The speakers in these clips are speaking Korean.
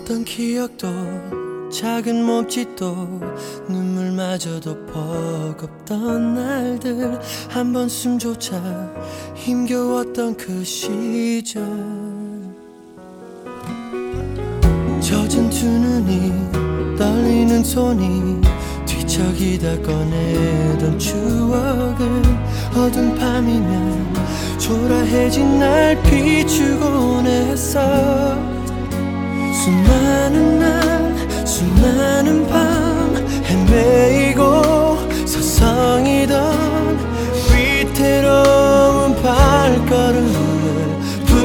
어떤 기억도 작은 몸짓도 눈물마저도 버겁던 날들, 한 번 숨조차 힘겨웠던 그 시절. 젖은 두 눈이 떨리는 손이 뒤척이다 꺼내던 추억을 어두운 밤이면 초라해진 날 비추곤 했어. 수많은 날 수많은 밤 헤매이고 서성이던 위태로운 발걸음을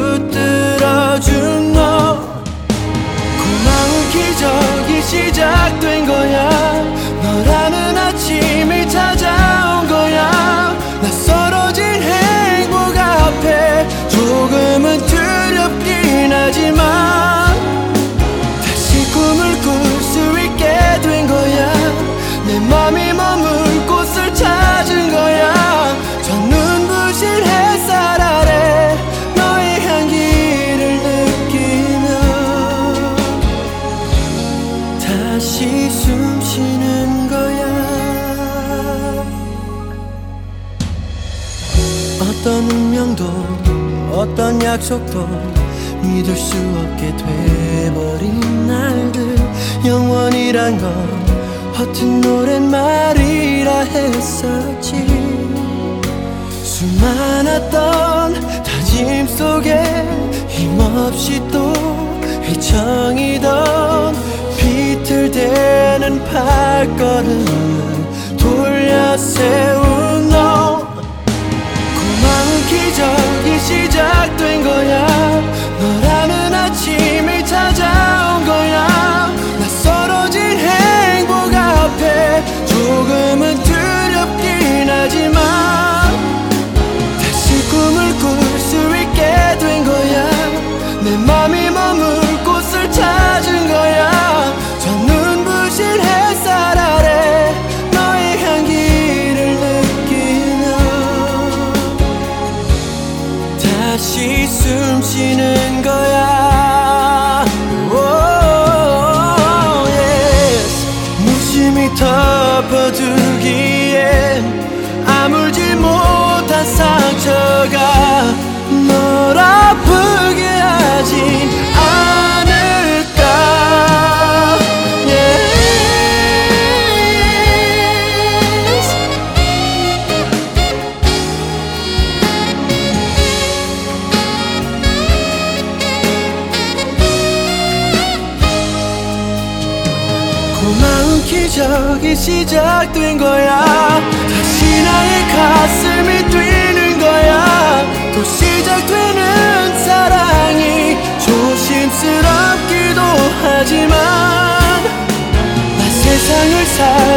붙들어준 너. 고마운 기적이 시작된 거야. 너라는 아침이 찾아온 거야. 낯설어진 행복 앞에 조금은 두렵긴 하지만 다시 꿈을 꿀 수 있게 된 거야. 내 맘이 머물 곳을 찾은 거야. 저 눈부신 햇살 아래 너의 향기를 느끼며 다시 숨 쉬는 거야. 어떤 운명도 어떤 약속도 믿을 수 없게 돼버린 날들, 영원이란 건 허튼 노랫말이라 했었지. 수많았던 다짐 속에 힘없이 또 휘청이던 비틀대는 발걸음을 돌려 세운 너. 고마운 기적이 시작된 거야. 너라는 아침이 찾아온 거야. 낯설어진 행복 앞에 조금은 두렵긴 하지만 다시 꿈을 꿀 수 있게 된 거야. 내 맘이 머물 곳을 찾은 거야. 저 눈부신 햇살 아래 너의 향기를 느끼며 다시 숨 쉬는 거야. oh, yes. 무심히 덮어두기엔 아물지 못한 상처가 널 아프게 하진 않을까. yes. 고마운 기적이 시작된 거야. 다시 나의 가슴이 뛰는 거야. 또 시작되는 사랑이 조심스럽기도 하지만 나 세상을